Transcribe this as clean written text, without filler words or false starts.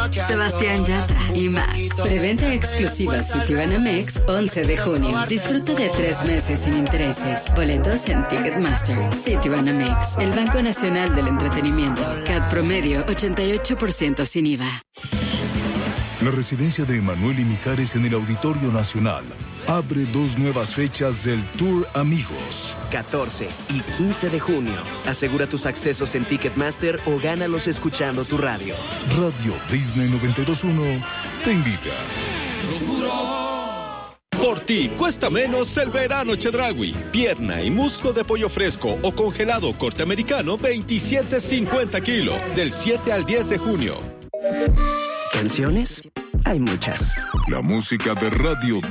Sebastián Yatra y más. Preventa exclusiva Citibanamex 11 de junio. Disfruta de 3 meses sin intereses. Boletos en Ticketmaster. Citibanamex, el Banco Nacional del Entretenimiento. CAT promedio 88% sin IVA. La residencia de Emanuel y Mijares en el Auditorio Nacional abre 2 nuevas fechas del Tour Amigos. 14 y 15 de junio. Asegura tus accesos en Ticketmaster o gánalos escuchando tu radio. Radio Disney 92.1 te invita. Por ti, cuesta menos el verano Chedraui. Pierna y muslo de pollo fresco o congelado corte americano, 27.50 kilo. Del 7 al 10 de junio. ¿Canciones? Hay muchas. La música de Radio